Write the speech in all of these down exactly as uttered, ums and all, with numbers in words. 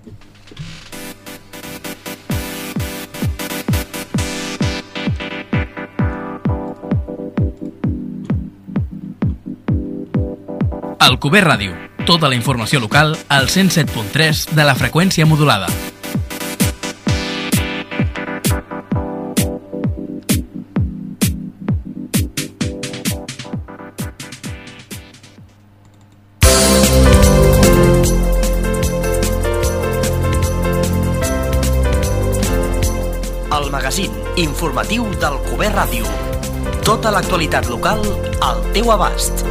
Alcover Ràdio. Tota la informació local al cent set punt tres de la freqüència modulada. El magazín informatiu d'Alcover Ràdio. Tota l'actualitat local al teu abast.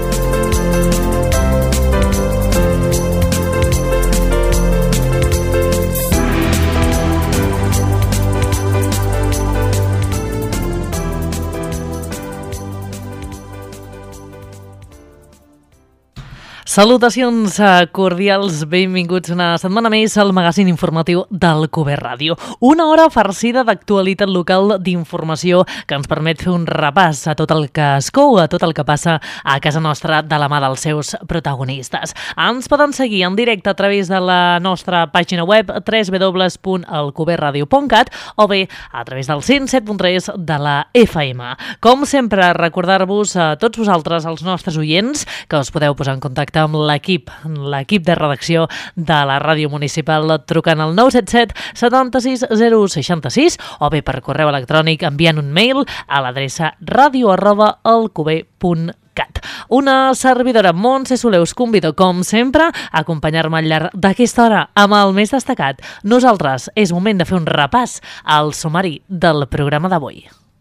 Salutacions cordials, benvinguts una setmana més al magazín informatiu d'Alcover Ràdio. Una hora farcida d'actualitat local, d'informació que ens permet fer un repàs a tot el que es cou, a tot el que passa a casa nostra de la mà dels seus protagonistes. Ens poden seguir en directe a través de la nostra pàgina web w w w punt alcover radio punt cat o bé a través del cent set punt tres de la F M. Com sempre, recordar-vos a tots vosaltres, els nostres oients, que us podeu posar en contacte amb l'equip, l'equip de redacció de la ràdio municipal trucant al nou set set setanta-sis zero seixanta-sis o bé per correu electrònic enviant un mail a l'adreça radio arroba alcover punt cat. Una servidora, Montse Soler, us convido, com sempre, a acompanyar-me al llarg d'aquesta hora amb el més destacat. Nosaltres, és moment de fer un repàs al sumari del programa d'avui.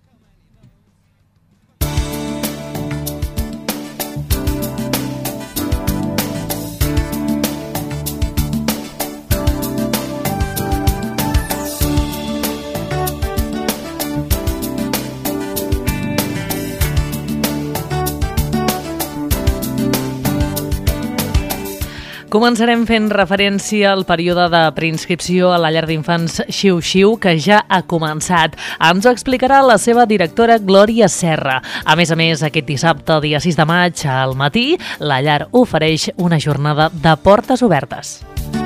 Començarem fent referència al període de preinscripció a la llar d'infants Xiu Xiu, que ja ha començat. Ens ho explicarà la seva directora, Glòria Serra. A més a més, aquest dissabte, dia sis de maig, al matí, la llar ofereix una jornada de portes obertes.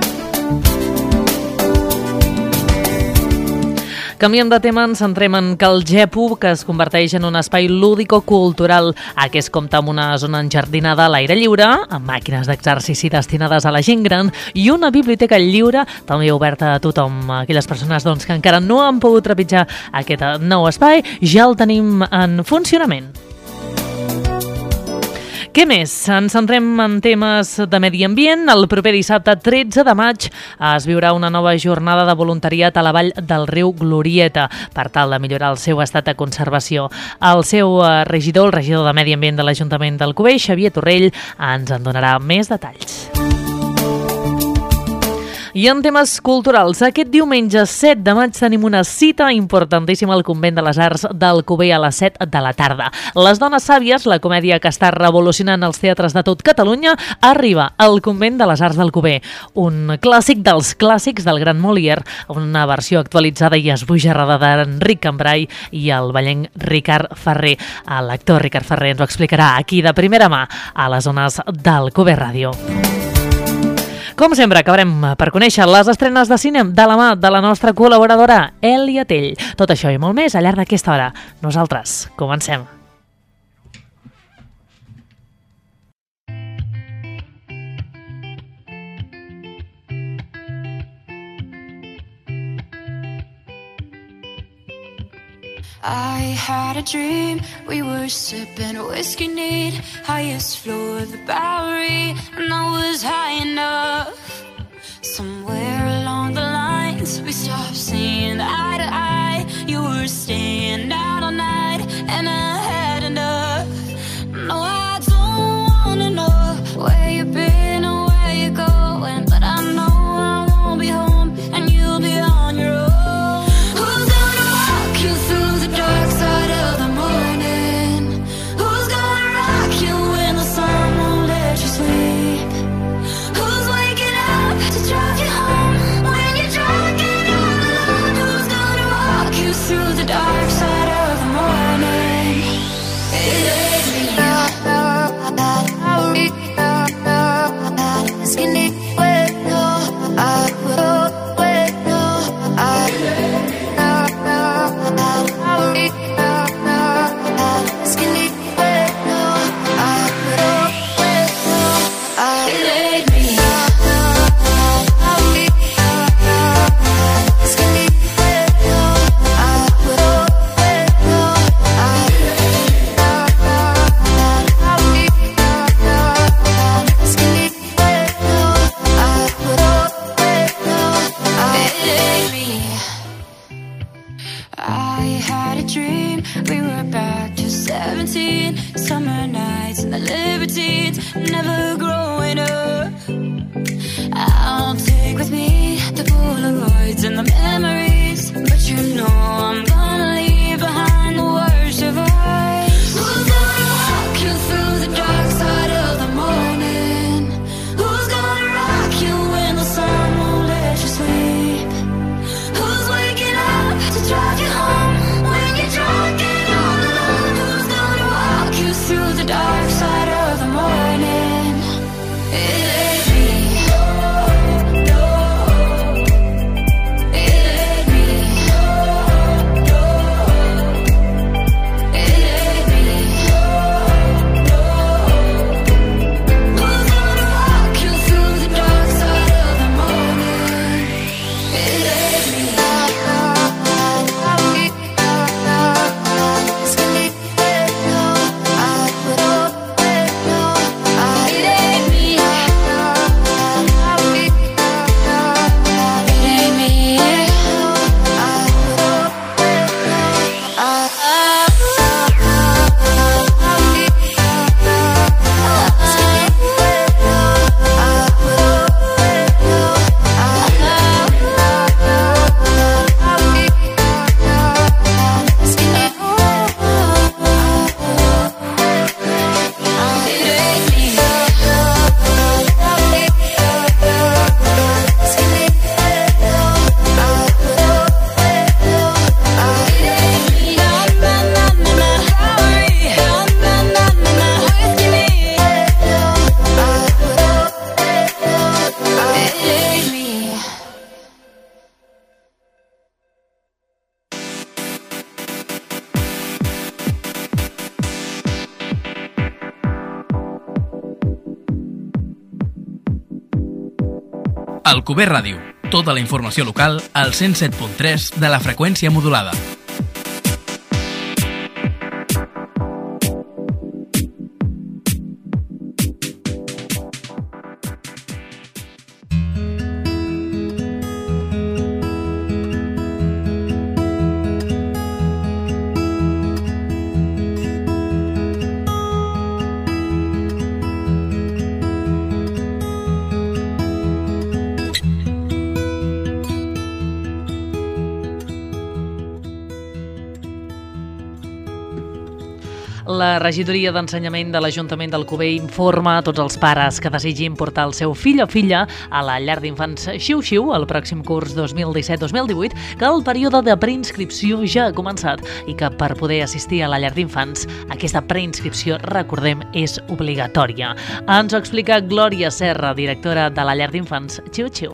Canviem de tema, ens centrem en Cal Gepo, que es converteix en un espai lúdico-cultural. Aquest compta amb una zona enjardinada a l'aire lliure, amb màquines d'exercici destinades a la gent gran i una biblioteca lliure, també oberta a tothom. Aquelles persones doncs, que encara no han pogut trepitjar aquest nou espai, ja el tenim en funcionament. Què més? Ens centrem en temes de medi ambient. El proper dissabte tretze de maig es viurà una nova jornada de voluntariat a la vall del riu Glorieta per tal de millorar el seu estat de conservació. El seu regidor, el regidor de Medi Ambient de l'Ajuntament d'Alcover, Xavier Torrell, ens en donarà més detalls. I en temes culturals, aquest diumenge set de maig tenim una cita importantíssima al Convent de les Arts d'Alcover a les set de la tarda. Les dones sàvies, la comèdia que està revolucionant els teatres de tot Catalunya, arriba al Convent de les Arts d'Alcover. Un clàssic dels clàssics del gran Molière, una versió actualitzada i esbojarrada d'Enric Cambrai i el ballenc Ricard Ferrer. L'actor Ricard Ferrer ens ho explicarà aquí de primera mà a les zones d'Alcover Ràdio. Com sempre, acabarem per conèixer les estrenes de cine de la mà de la nostra col·laboradora, Èlia Tell. Tot això i molt més al llarg d'aquesta hora. Nosaltres comencem. I had a dream, we were sipping whiskey neat, highest floor of the Bowery, and I was high enough. Somewhere along the lines, we stopped seeing eye to eye. You were staying out all night, and I had enough. No, I don't wanna know where you've been or where you're going, but I know I won't be home, and you'll be on your own. Who's gonna rock you when the sun won't let you sleep? Who's waking up my liberties, never growing up. I'll take with me the Polaroids and the memories, but you know I'm gonna leave behind the worst of us. Who's gonna walk you through the dark side of the morning? Who's gonna rock you when the sun won't let you sleep? Who's waking up to drive you home when you're drunk and all alone? Who's gonna walk you through the dark side of the morning? It ain't me. Alcover Ràdio. Tota la informació local al cent set punt tres de la freqüència modulada. La regidoria d'ensenyament de l'Ajuntament d'Alcover informa a tots els pares que desitgin portar el seu fill o filla a la llar d'infants Xiu-Xiu el pròxim curs dos mil disset dos mil divuit que el període de preinscripció ja ha començat i que per poder assistir a la llar d'infants aquesta preinscripció, recordem, és obligatòria. Ens ho explica Glòria Serra, directora de la llar d'infants Xiu-Xiu.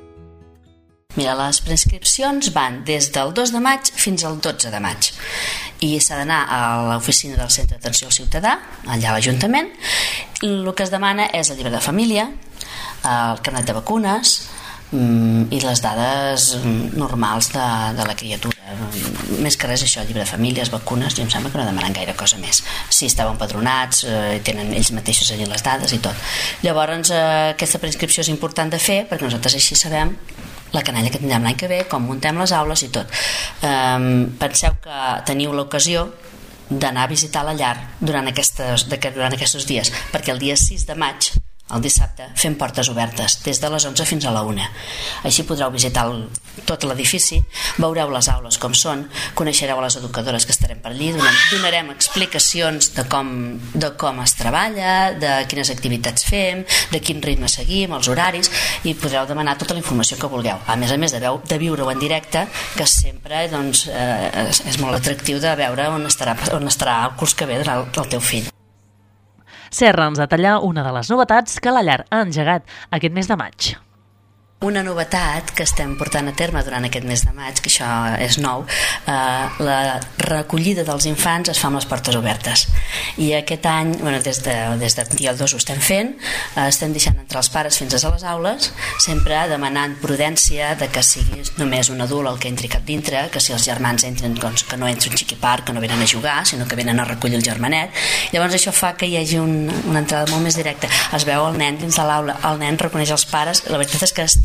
Mira, les preinscripcions van des del dos de maig fins al dotze de maig i s'ha d'anar a l'oficina del Centre d'Atenció al Ciutadà, allà a l'Ajuntament. El que es demana és el llibre de família, el carnet de vacunes i les dades normals de, de la criatura. Més que res això, el llibre de famílies, vacunes, jo em sembla que no demanen gaire cosa més. Si esteu empadronats, eh, tenen ells mateixos allà les dades i tot. Llavors, eh, aquesta preinscripció és important de fer perquè nosaltres així sabem la canalla que tindrem l'any que ve, com muntem les aules i tot. Um, penseu que teniu l'ocasió d'anar a visitar la llar durant, aquestes, durant aquests dies, perquè el dia sis de maig, el dissabte, fem portes obertes des de les onze fins a la una. Així podreu visitar el, tot l'edifici, veureu les aules com són, coneixereu les educadores que estarem per allí, donem, donarem explicacions de com, de com es treballa, de quines activitats fem, de quin ritme seguim, els horaris, i podreu demanar tota la informació que vulgueu. A més a més de, veu, de viure-ho en directe, que sempre doncs, eh, és, és molt atractiu de veure on estarà, on estarà el curs que ve el, el teu fill. Serra ens detalla una de les novetats que la llar ha engegat aquest mes de maig. Una novetat que estem portant a terme durant aquest mes de maig, que això és nou, eh, la recollida dels infants es fa amb les portes obertes. I aquest any, bueno, des de, des de dia dos ho estem fent, eh, estem deixant entrar els pares fins a les aules, sempre demanant prudència de que sigui només un adult el que entri cap dintre, que si els germans entren, doncs, que no entri un xiquipar, que no venen a jugar, sinó que venen a recollir el germanet. Llavors això fa que hi hagi un, una entrada molt més directa. Es veu el nen dins de l'aula, el nen reconeix els pares, la veritat és que està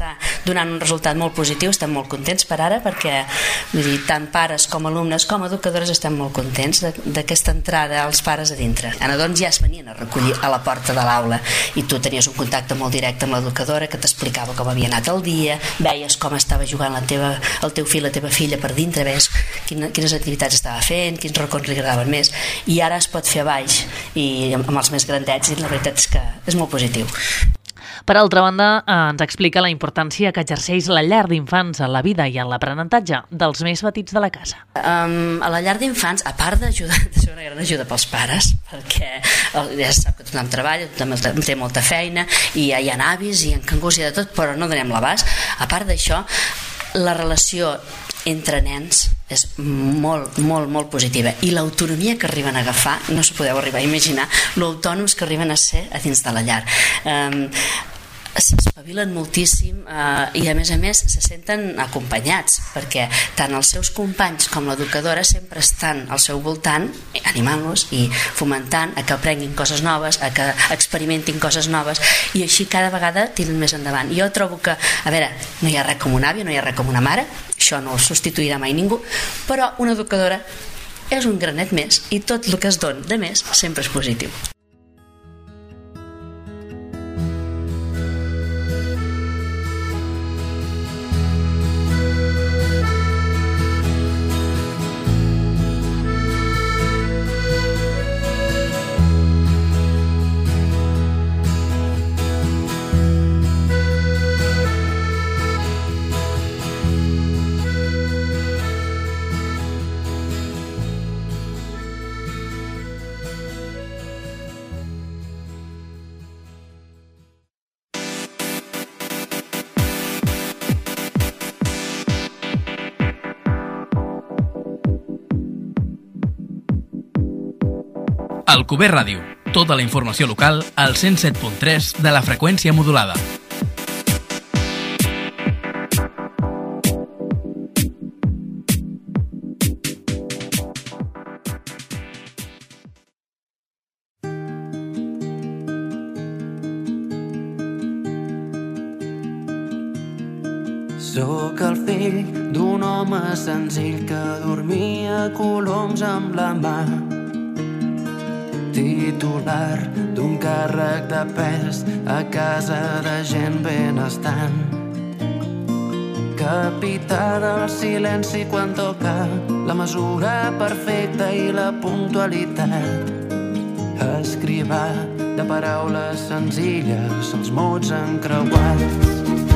està donant un resultat molt positiu, estem molt contents per ara, perquè vull dir, tant pares com alumnes com educadores estem molt contents d'aquesta entrada als pares a dintre. Doncs ja es venien a recollir a la porta de l'aula i tu tenies un contacte molt directe amb l'educadora que t'explicava com havia anat el dia, veies com estava jugant la teva, el teu fill, la teva filla per dintre, veies quina, quines activitats estava fent, quins racons li agradaven més, i ara es pot fer a baix i amb els més grandets, i la veritat és que és molt positiu. Per altra banda, ens explica la importància que exerceix la llar d'infants a la vida i en l'aprenentatge dels més petits de la casa. Um, a la llar d'infants, a part d'ajudar, de ser una gran ajuda pels pares, perquè ja se sap que tothom treballa, tothom té molta feina, i hi ha avis i en cangurs i de tot, però no donem l'abast. A part d'això, la relació entre nens és molt, molt, molt positiva, i l'autonomia que arriben a agafar, no s'ho podeu arribar a imaginar l'autònoms que arriben a ser a dins de la llar. Um, s'espavilen moltíssim, eh, i a més a més se senten acompanyats, perquè tant els seus companys com l'educadora sempre estan al seu voltant animant-los i fomentant a que aprenguin coses noves, a que experimentin coses noves, i així cada vegada tiren més endavant. Jo trobo que, a veure, no hi ha res com una àvia, no hi ha res com una mare, això no ho substituirà mai ningú, però una educadora és un granet més, i tot el que es dona de més sempre és positiu. Alcover Ràdio, tota la informació local al cent set punt tres de la freqüència modulada. Sóc el fill d'un home senzill que dormia coloms amb la mà, titular d'un càrrec de pes a casa de gent benestant, capità del silenci quan toca la mesura perfecta i la puntualitat, escrivà de paraules senzilles els mots encreuats.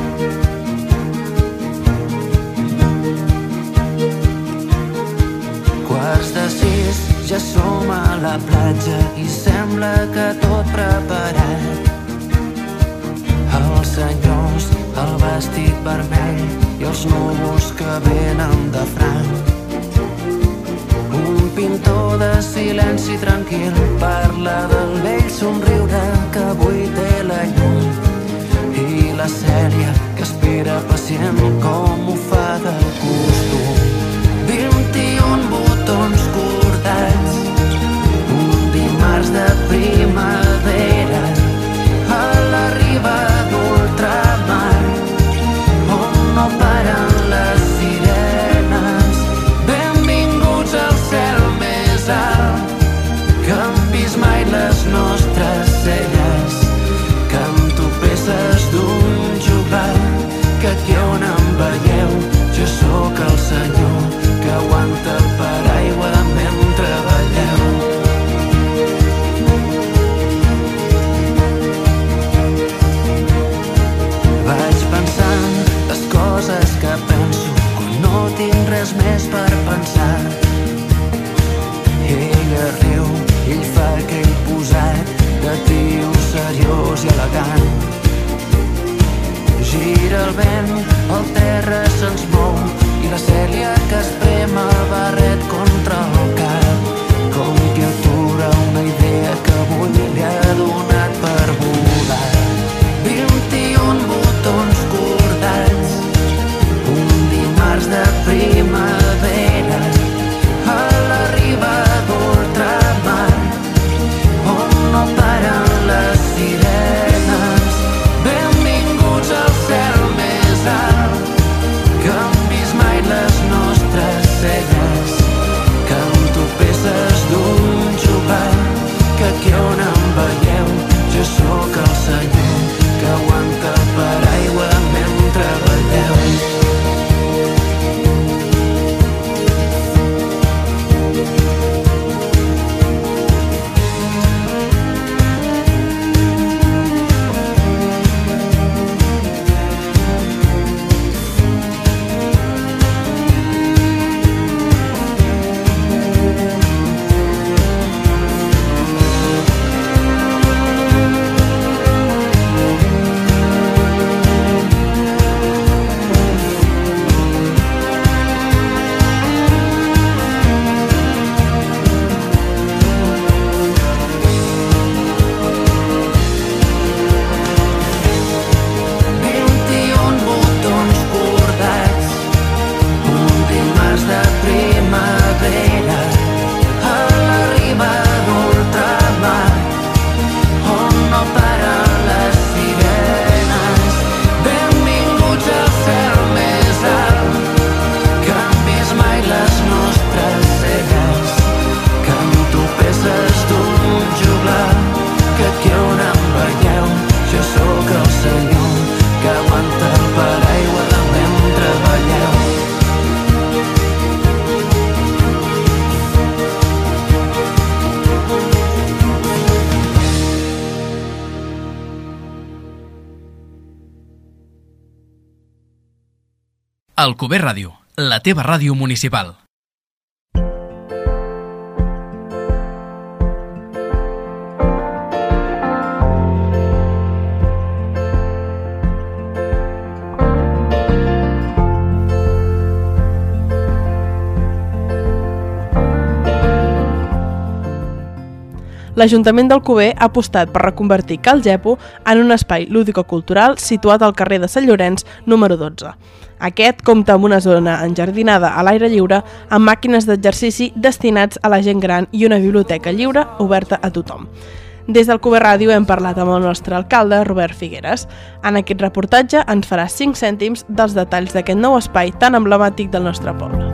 Quarts de sis, ja som a la platja i sembla que tot preparat. Els senyors, el vestit vermell i els núvols que venen de franc. Un pintor de silenci tranquil parla del vell somriure que avui té la llum i la Cèlia que espera pacient com ho fa de costum. vint-i-un botons cordats, un dimarts de primavera a la riba d'ultramar, on no paren les sirenes. Benvinguts al cel més alt, que han vist mai les nostres celles, canto peces d'un juglar, que aquí on em veieu jo sóc el senyor que aguanta el paraigua mentre balleu. Vaig pensant les coses que penso quan no tinc res més per pensar. Ella riu, ell fa aquell posat de tio seriós i elegant. Gira el vent, el terra se'ns mou i la Cèlia Alcover Ràdio, la teva ràdio municipal. L'Ajuntament d'Alcover ha apostat per reconvertir Cal Gepo en un espai lúdico-cultural situat al carrer de Sant Llorenç, número dotze. Aquest compta amb una zona enjardinada a l'aire lliure amb màquines d'exercici destinats a la gent gran i una biblioteca lliure oberta a tothom. Des d'Alcover Ràdio hem parlat amb el nostre alcalde, Robert Figueres. En aquest reportatge ens farà cinc cèntims dels detalls d'aquest nou espai tan emblemàtic del nostre poble.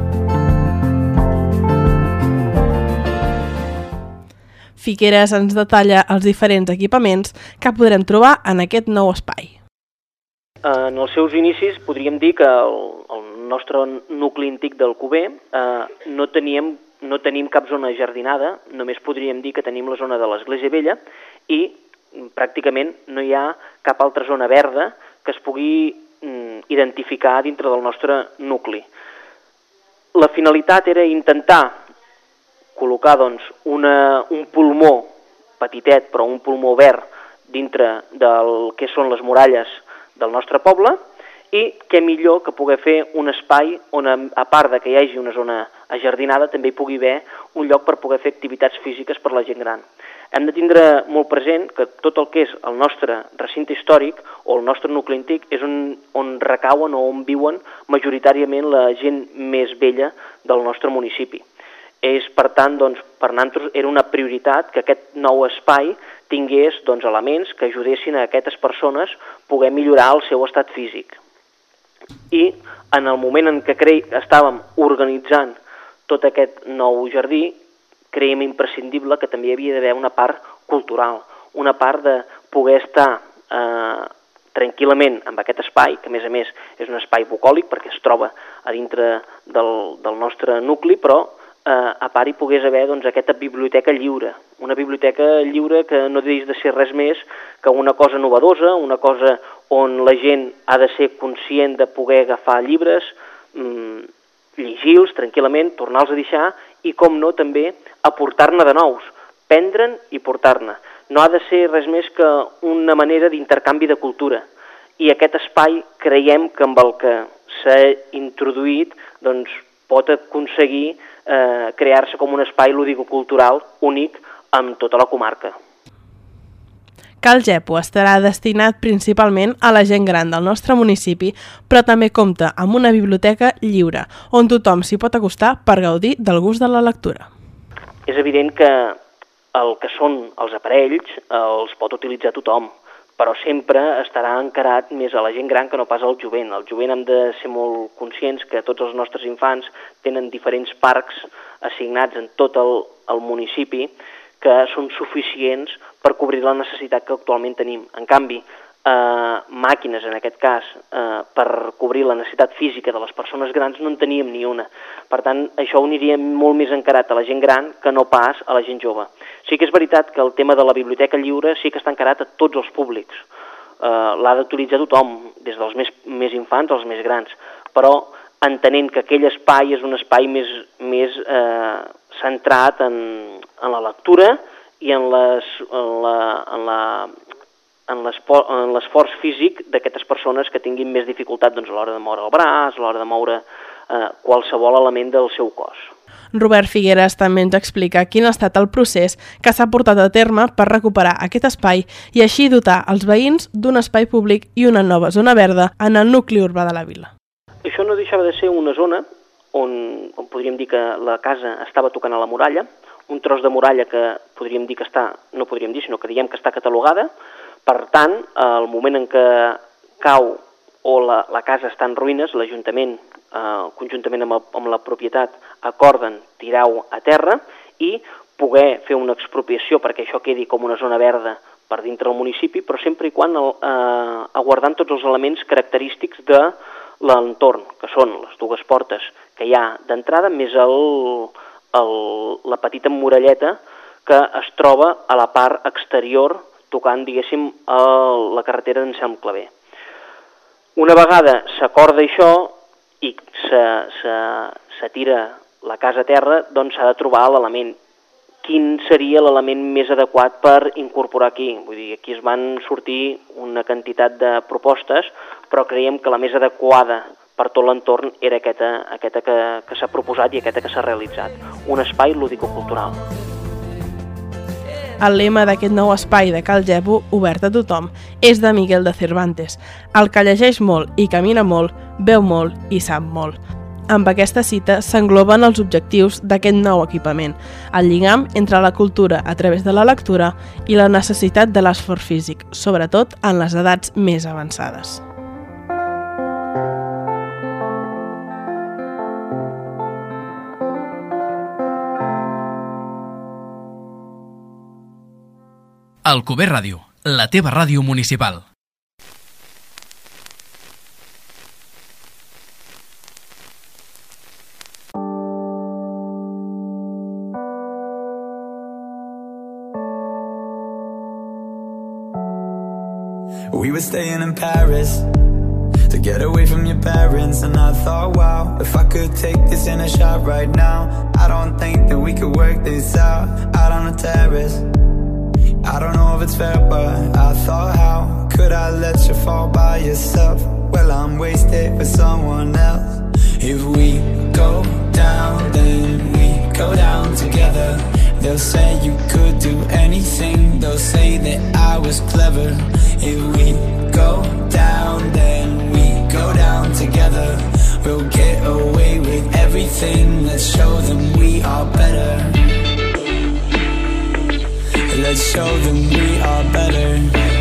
Figueres ens detalla els diferents equipaments que podrem trobar en aquest nou espai. En els seus inicis podríem dir que el, el nostre nucli antic d'Alcover eh, no, teníem, no tenim cap zona jardinada, només podríem dir que tenim la zona de l'Església Vella i pràcticament no hi ha cap altra zona verda que es pugui mm, identificar dintre del nostre nucli. La finalitat era intentar col·locar doncs, una, un pulmó petitet, però un pulmó verd dintre del que són les muralles del nostre poble i què millor que poder fer un espai on, a part de que hi hagi una zona ajardinada, també hi pugui haver un lloc per poder fer activitats físiques per la gent gran. Hem de tindre molt present que tot el que és el nostre recinte històric o el nostre nucli antic és on, on recauen o on viuen majoritàriament la gent més vella del nostre municipi. És, per tant, doncs, per nosaltres era una prioritat que aquest nou espai tingués doncs, elements que ajudessin a aquestes persones poder millorar el seu estat físic. I en el moment en què cre... estàvem organitzant tot aquest nou jardí, creiem imprescindible que també hi havia d'haver una part cultural, una part de poder estar eh, tranquil·lament amb aquest espai, que a més a més és un espai bucòlic perquè es troba a dintre del, del nostre nucli, però Eh, a part hi pogués haver doncs, aquesta biblioteca lliure, una biblioteca lliure que no deixi de ser res més que una cosa novedosa, una cosa on la gent ha de ser conscient de poder agafar llibres, mmm, llegir-los tranquil·lament, tornar-los a deixar i, com no, també aportar-ne de nous, prendre'n i portar-ne. No ha de ser res més que una manera d'intercanvi de cultura i aquest espai creiem que amb el que s'ha introduït doncs, pot aconseguir eh, crear-se com un espai lúdico-cultural únic amb tota la comarca. Cal Gepo estarà destinat principalment a la gent gran del nostre municipi, però també compta amb una biblioteca lliure, on tothom s'hi pot acostar per gaudir del gust de la lectura. És evident que el que són els aparells els pot utilitzar tothom, però sempre estarà encarat més a la gent gran que no pas al jovent. Al jovent hem de ser molt conscients que tots els nostres infants tenen diferents parcs assignats en tot el, el municipi que són suficients per cobrir la necessitat que actualment tenim. En canvi, eh, màquines, en aquest cas, eh, per cobrir la necessitat física de les persones grans no en teníem ni una. Per tant, això ho aniria molt més encarat a la gent gran que no pas a la gent jove. Sí que és veritat que el tema de la biblioteca lliure sí que està encarat a tots els públics. Eh, l'ha d'utilitzar tothom, des dels més, més infants als més grans, però entenent que aquell espai és un espai més, més eh, centrat en, en la lectura i en les, en la, en la, en l'esforç físic d'aquestes persones que tinguin més dificultat doncs, a l'hora de moure el braç, a l'hora de moure eh, qualsevol element del seu cos. Robert Figueres també ens explica quin ha estat el procés que s'ha portat a terme per recuperar aquest espai i així dotar els veïns d'un espai públic i una nova zona verda en el nucli urbà de la vila. Això no deixava de ser una zona on, on podríem dir que la casa estava tocant a la muralla, un tros de muralla que podríem dir que està, no podríem dir, sinó que diem que està catalogada. Per tant, al moment en què cau o la, la casa està en ruïnes, l'Ajuntament, eh, conjuntament amb, el, amb la propietat, acorden tirar-ho a terra i poder fer una expropiació perquè això quedi com una zona verda per dintre del municipi, però sempre i quan eh, aguardant tots els elements característics de l'entorn, que són les dues portes que hi ha d'entrada, més el, el, la petita muralleta que es troba a la part exterior tocant, diguéssim, el, la carretera d'Anselm Clavé. Una vegada s'acorda això, i se, se, se tira la casa a terra, doncs s'ha de trobar l'element. Quin seria l'element més adequat per incorporar aquí? Vull dir, aquí es van sortir una quantitat de propostes, però creiem que la més adequada per tot l'entorn era aquesta, aquesta que, que s'ha proposat i aquesta que s'ha realitzat. Un espai lúdico-cultural. El lema d'aquest nou espai de Cal Gepo, obert a tothom, és de Miguel de Cervantes, el que llegeix molt i camina molt, veu molt i sap molt. Amb aquesta cita s'engloben els objectius d'aquest nou equipament, el lligam entre la cultura a través de la lectura i la necessitat de l'esforç físic, sobretot en les edats més avançades. Alcover Ràdio, la teva ràdio municipal. We were staying in Paris to get away from your parents, and I thought, wow, if I could take this in a shot right now, I don't think that we could work this out, out on the terrace. I don't know if it's fair, but I thought, how could I let you fall by yourself? Well, I'm wasted for someone else. If we go down, then we go down together. They'll say you could do anything, they'll say that I was clever. If we go down, then we go down together. We'll get away with everything, let's show them we are better. Let's show them we are better.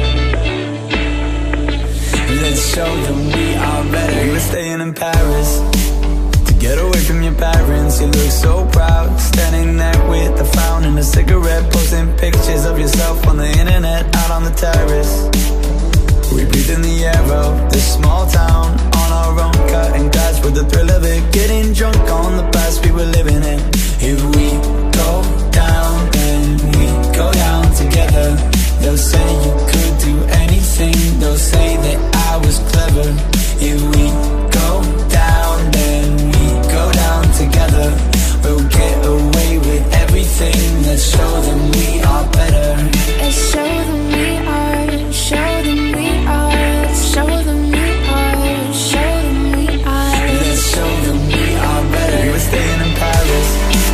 Let's show them we are better. We were staying in Paris to get away from your parents. You look so proud, standing there with a frown and a cigarette, posting pictures of yourself on the internet, out on the terrace. We breathe in the air of this small town, on our own, cutting glass with the thrill of it, getting drunk on the past we were living in. If we go down, then we go down together. They'll say you could do anything, they'll say that I was clever. If we go down, then we go down together. We'll get away with everything, let's show them we are better. Let's show them we are, show them we are, let's show them we are, show them we are. Let's show them we are better. We were staying in Paris.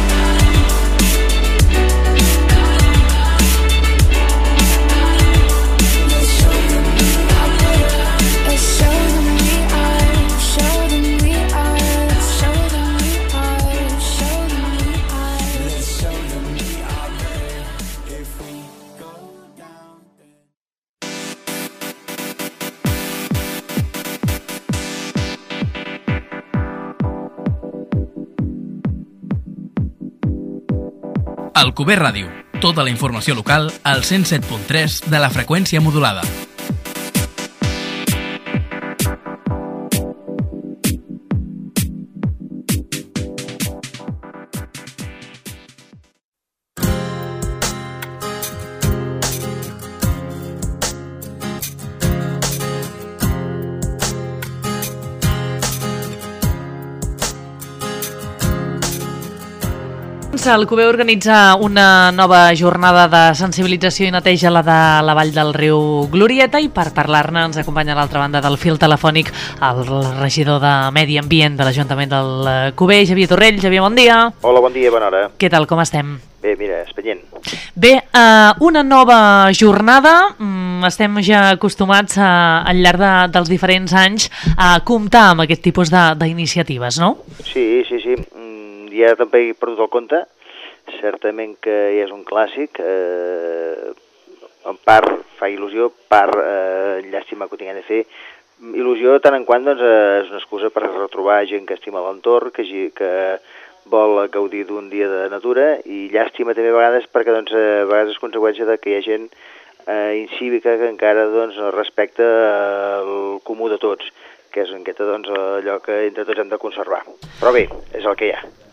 Alcover Ràdio, tota la informació local al cent set punt tres de la freqüència modulada. Alcover organitza una nova jornada de sensibilització i neteja, la de la vall del riu Glorieta, i per parlar-ne ens acompanya a l'altra banda del fil telefònic el regidor de Medi Ambient de l'Ajuntament d'Alcover, Xavier Torrell. Xavier, bon dia. Hola, bon dia, bona hora. Què tal, com estem? Bé, mira, espanyent. Bé, eh, una nova jornada, mm, estem ja acostumats a, al llarg de, dels diferents anys a comptar amb aquest tipus d'iniciatives, no? Sí, sí, sí. Ja també he perdut el compte. Certament que ja és un clàssic, eh, en part fa il·lusió, part eh, llàstima que ho tinguem de fer. Il·lusió tant en quant doncs, eh, és una excusa per retrobar gent que estima l'entorn, que, que vol gaudir d'un dia de natura, i llàstima també a vegades perquè doncs, a vegades és conseqüència de que hi ha gent eh, incívica que encara doncs, respecta el comú de tots, que és en aquest, doncs, allò que entre tots hem de conservar. Però bé, és el que hi ha.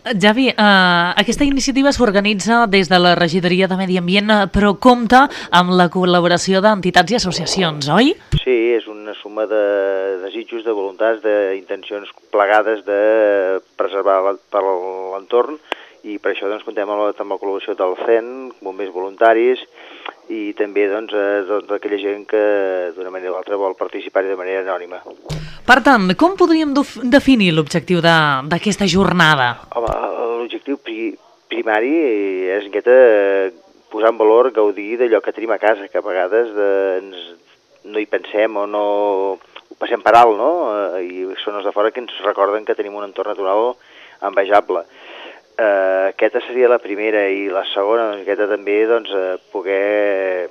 Javi, uh, aquesta iniciativa s'organitza des de la Regidoria de Medi Ambient, però compta amb la col·laboració d'entitats i associacions, oi? Sí, és una suma de desitjos, de voluntats, d'intencions plegades de preservar l'entorn, i per això doncs, comptem amb la, amb la col·laboració del C E N, bombers voluntaris, i també doncs, eh, doncs, aquella gent que d'una manera o altra vol participar de manera anònima. Per tant, com podríem definir l'objectiu d'aquesta jornada? Home, l'objectiu pri primari és aquesta, posar en valor, gaudir d'allò que tenim a casa, que a vegades de, ens, no hi pensem o no ho passem per alt, no? I són els de fora que ens recorden que tenim un entorn natural envejable. Uh, aquesta seria la primera, i la segona, doncs, aquesta també, doncs, uh, poder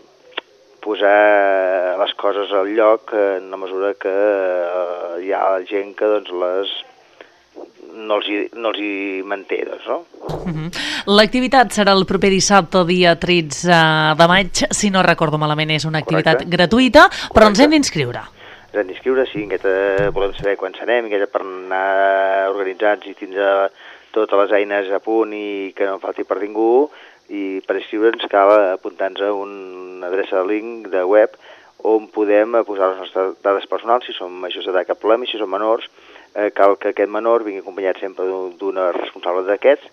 posar les coses al lloc en la mesura que uh, hi ha gent que doncs, les, no, els hi, no els hi manté, doncs, no? Uh-huh. L'activitat serà el proper dissabte, dia tretze de maig, si no recordo malament, és una activitat Correcte. gratuïta, però Correcte. ens hem d'inscriure. Ens hem d'inscriure, sí, aquesta volem saber quan serem, aquesta per anar organitzats i tindre totes les eines a punt i que no falti per ningú, i per inscriure'ns cal apuntar-nos a una adreça de link de web on podem posar les nostres dades personals, si som majors d'edat cap problema, i si som menors eh, cal que aquest menor vingui acompanyat sempre d'una responsable d'aquests,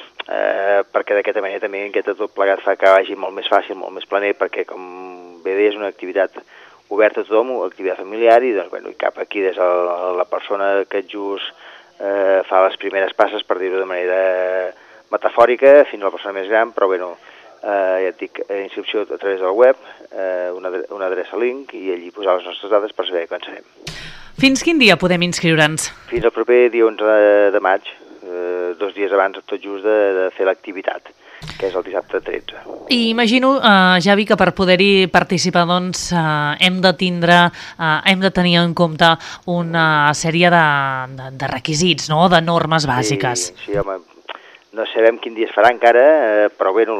eh, perquè d'aquesta manera també aquest tot plegat fa que vagi molt més fàcil, molt més planer, perquè com bé deia és una activitat oberta a tothom, una activitat familiar, i doncs bueno, i cap aquí des de la persona que just eh, fa les primeres passes, per dir-ho de manera metafòrica, fins a la persona més gran, però bueno, eh, ja et dic, inscripció a través del web, eh, una, una adreça link, i allí posar les nostres dades per saber quan serem. Fins quin dia podem inscriure'ns? Fins al proper dia onze de maig, eh, dos dies abans tot just de, de fer l'activitat, que és el dissabte tretze. I imagino, eh, Javi, que per poder-hi participar doncs, eh, hem de tindre, eh, hem de tenir en compte una sèrie de, de, de requisits, no?, de normes bàsiques. Sí, sí, home, no sabem quin dia es farà encara, eh, però bé,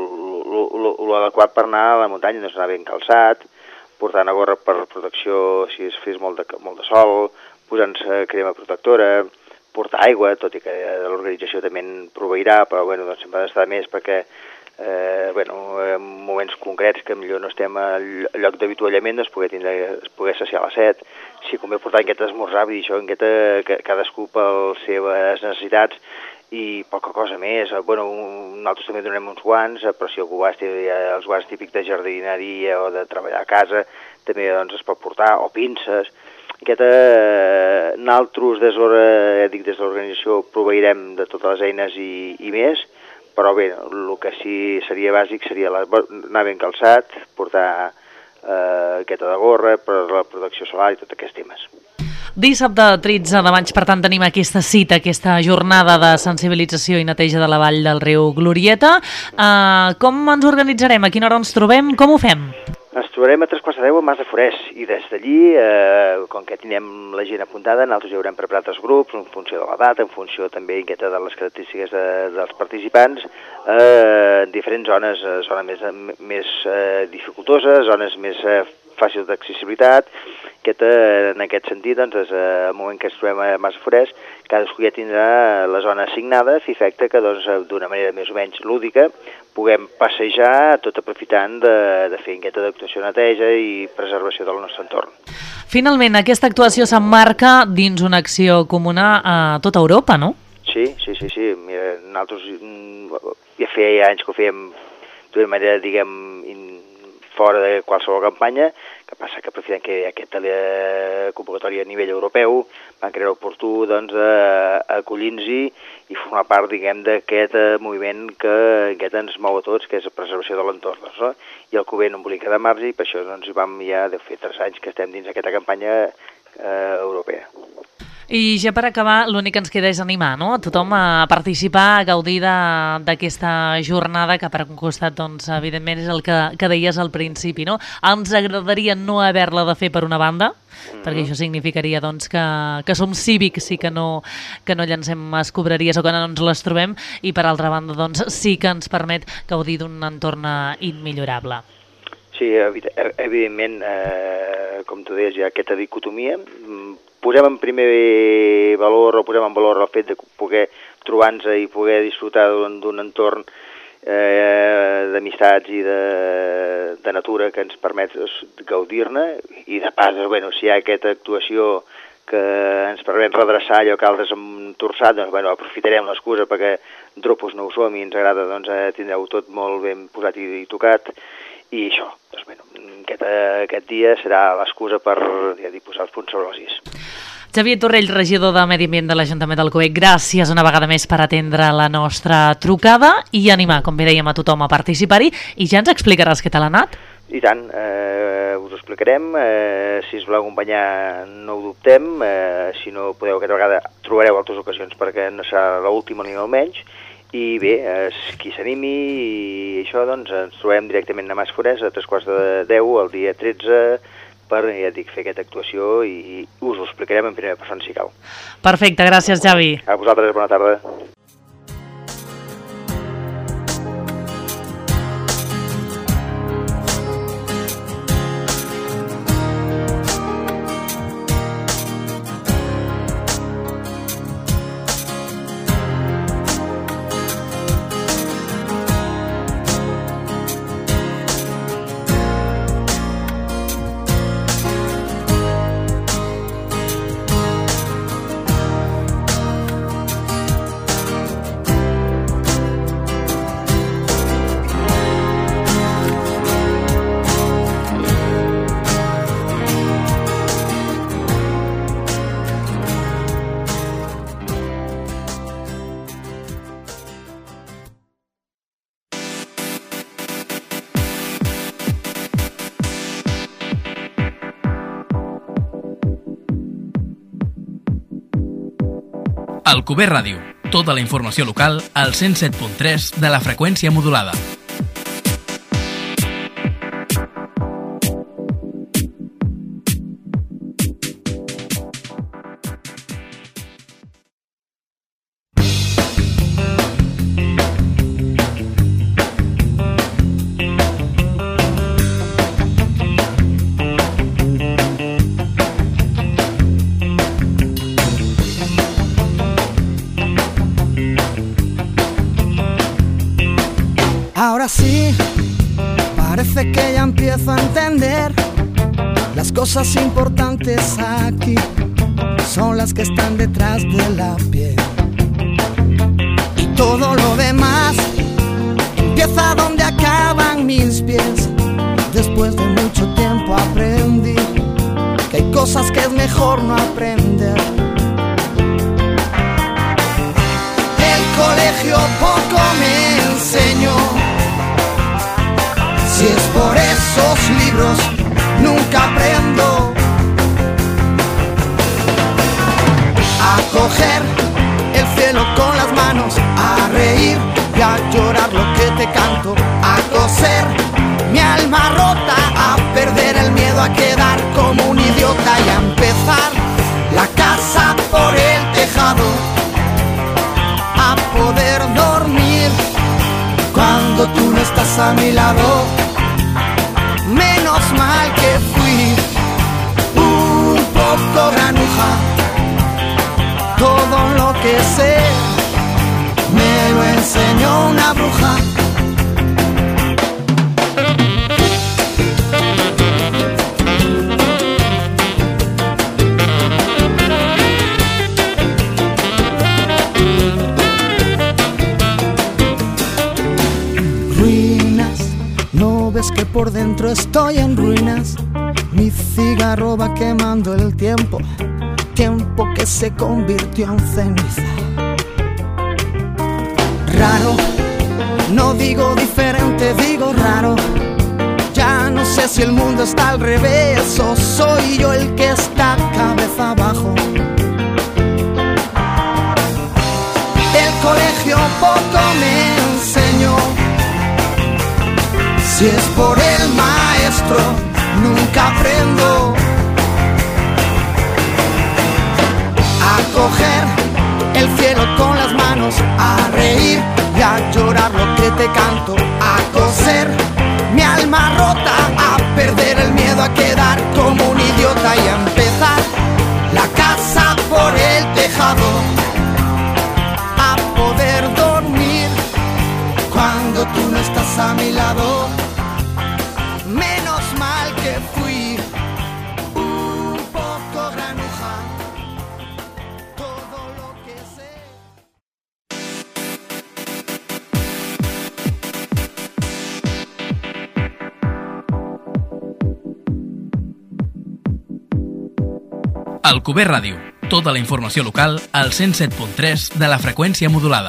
l'adequat per anar a la muntanya no és anar ben calçat, portar una gorra per protecció si es fes molt de, molt de sol, posant-se crema protectora, portar aigua, tot i que l'organització també en proveirà, però bueno, doncs sempre ha d'estar més perquè eh, bueno, en moments concrets que millor no estem al lloc d'avituallament, doncs poder, tindre, poder saciar la set. Si convé portar aquest esmorzar, vull dir això, aquest, cadascú per les seves necessitats, i poca cosa més. Bueno, nosaltres també donem uns guants, però si algú va estar els guants típics de jardineria o de treballar a casa, també doncs, es pot portar, o pinces. Aquesta, nosaltres des de l'organització proveirem de totes les eines i, i més, però bé, el que sí seria bàsic seria la, anar ben calçat, portar eh, aquesta de gorra per la protecció solar i tots aquests temes. Dissabte tretze de maig, per tant, tenim aquesta cita, aquesta jornada de sensibilització i neteja de la vall del riu Glorieta. Uh, com ens organitzarem? A quina hora ens trobem? Com ho fem? Ens trobarem a tres quarts de deu a Mas de Forès, i des d'allí, eh, com que tindrem la gent apuntada, nosaltres ja haurem preparat els grups en funció de l'edat, en funció també de les característiques de, dels participants, eh, en diferents zones, zones més, més eh, dificultoses, zones més eh, fàcils d'accessibilitat. Aquest, en aquest sentit, doncs, és el moment que ens trobem a Mas de Forès, cadascú ja tindrà la zona assignada, a efecte que doncs, d'una manera més o menys lúdica puguem passejar, tot aprofitant de, de fer aquesta d'actuació neteja i preservació del nostre entorn. Finalment, aquesta actuació s'emmarca dins una acció comuna a tota Europa, no? Sí, sí, sí, sí. Mira, nosaltres ja feia anys que ho fèiem d'una manera, diguem, fora de qualsevol campanya, que passa que aprofitant que hi ha aquesta convocatòria a nivell europeu, van creure oportú doncs, acollir-nos-hi i formar part, diguem, d'aquest moviment que aquest ens mou a tots, que és la preservació de l'entorn. Doncs, no? I el Cuber no en volia quedar marge, i per això doncs, vam ja de fer tres anys que estem dins aquesta campanya eh, europea. I ja per acabar, l'únic que ens queda és animar, no?, a tothom a participar, a gaudir d'aquesta jornada, que per un costat, doncs, evidentment, és el que, que deies al principi, no? Ens agradaria no haver-la de fer per una banda, mm-hmm. perquè això significaria, doncs, que, que som cívics i que no, que no llancem escombraries o que no ens les trobem, i per altra banda, doncs, sí que ens permet gaudir d'un entorn immillorable. Sí, evidentment, eh, com tu deies, hi ha aquesta dicotomia. posem en primer valor o posem en valor el fet de poder trobar-nos i poder disfrutar d'un entorn eh, d'amistats i de, de natura que ens permet gaudir-ne, i de pas, bueno, si hi ha aquesta actuació que ens permet redreçar allò que altres hem torçat, doncs bueno, aprofitarem l'excusa perquè dropos no ho som i ens agrada, doncs eh, tindreu tot molt ben posat i, i tocat, i això, doncs bueno, aquest, aquest dia serà l'excusa per ja dir, posar els punts sobre les is. Xavier Torrell, regidor de Medi Ambient de l'Ajuntament d'Alcover, gràcies una vegada més per atendre la nostra trucada i animar, com bé dèiem, a tothom a participar-hi, i ja ens explicaràs què tal ha anat? I tant, eh, us ho explicarem, eh, si us voleu acompanyar no ho dubtem, eh, si no podeu aquesta vegada trobareu altres ocasions perquè no serà l'última ni almenys, i bé, eh, qui s'animi i això, doncs ens trobem directament a Mas Forès a tres quarts de deu el dia tretze per, ja dic, fer aquesta actuació i us ho explicarem en primera persona si cal. Perfecte, gràcies Xavi. A vosaltres, bona tarda. Alcover Ràdio, tota la informació local al cent set punt tres de la freqüència modulada. Ahora sí, parece que ya empiezo a entender. Las cosas importantes aquí son las que están detrás de la piel. Y todo lo demás empieza donde acaban mis pies. Después de mucho tiempo aprendí que hay cosas que es mejor no aprender. El colegio poco me enseñó. Si es por esos libros, nunca aprendo a coger el cielo con las manos, a reír y a llorar lo que te canto, a coser mi alma rota, a perder el miedo a quedar como un idiota y a empezar la casa por el tejado, a poder dormir cuando tú no estás a mi lado. Menos mal que fui un poco granuja. Todo lo que sé me lo enseñó una bruja. Ves que por dentro estoy en ruinas. Mi cigarro va quemando el tiempo, tiempo que se convirtió en ceniza. Raro, no digo diferente, digo raro. Ya no sé si el mundo está al revés o soy yo el que está cabeza abajo. El colegio poco me enseñó. Si es por el maestro, nunca aprendo a coger el cielo con las manos, a reír y a llorar lo que te canto, a coser mi alma rota, a perder el miedo a quedar como un idiota y a empezar la casa bailador. Menos mal que fui un poco granuja. Todo lo que sé. Alcover Ràdio. Tota la informació local al cent set punt tres de la freqüència modulada.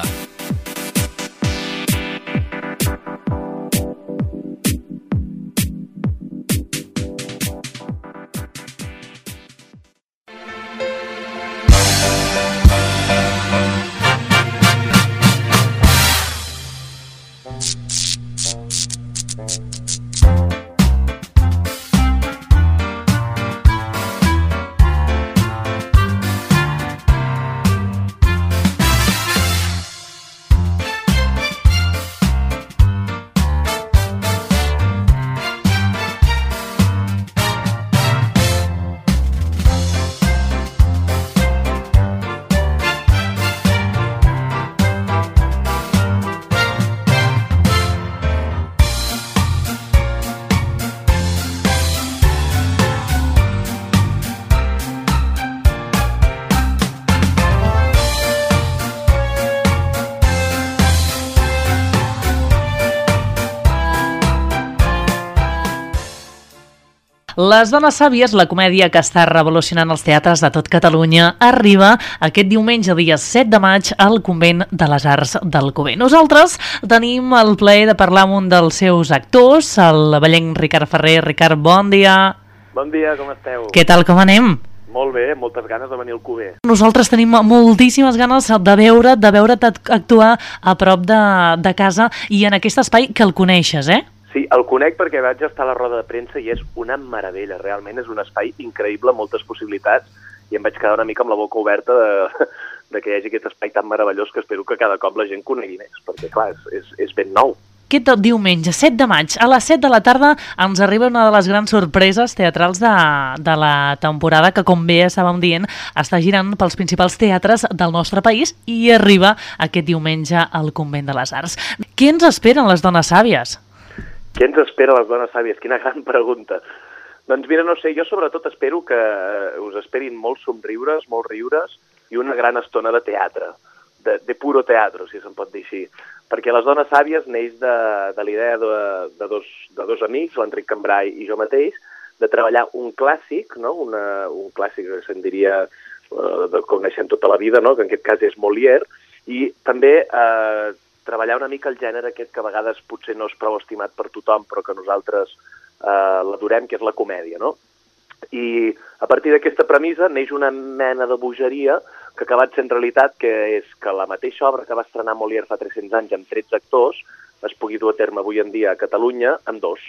Les dones sàvies, la comèdia que està revolucionant els teatres de tot Catalunya, arriba aquest diumenge, dia set de maig, al Convent de les Arts d'Alcover. Nosaltres tenim el plaer de parlar amb un dels seus actors, el ballenc Ricard Ferrer. Ricard, bon dia. Bon dia, com esteu? Què tal, com anem? Molt bé, moltes ganes de venir al Cuber. Nosaltres tenim moltíssimes ganes de veure de veure't actuar a prop de, de casa i en aquest espai que el coneixes, eh? Sí, el conec perquè vaig estar a la roda de premsa i és una meravella, realment és un espai increïble, moltes possibilitats, i em vaig quedar una mica amb la boca oberta de, de que hi hagi aquest espai tan meravellós que espero que cada cop la gent conegui més, perquè clar, és, és, és ben nou. Aquest diumenge, set de maig, a les set de la tarda, ens arriba una de les grans sorpreses teatrals de, de la temporada que, com bé estàvem dient, està girant pels principals teatres del nostre país i arriba aquest diumenge al Convent de les Arts. Què ens esperen les dones sàvies? Què ens espera les dones sàvies? Quina gran pregunta. Doncs mira, no sé, jo sobretot espero que us esperin molts somriures, molts riures i una gran estona de teatre, de, de puro teatre, si se'n pot dir així. Perquè les dones sàvies neix de, de la idea de, de, dos, de dos amics, l'Enric Cambrai i jo mateix, de treballar un clàssic, no? Una, un clàssic que se'n diria, eh, que coneixem tota la vida, no? Que en aquest cas és Molière, i també eh, treballar una mica el gènere aquest que a vegades potser no és prou estimat per tothom, però que nosaltres eh, l'adorem, que és la comèdia, no? I a partir d'aquesta premissa neix una mena de bogeria que ha acabat sent realitat, que és que la mateixa obra que va estrenar Molière fa tres-cents anys amb tretze actors es pugui dur a terme avui en dia a Catalunya amb dos.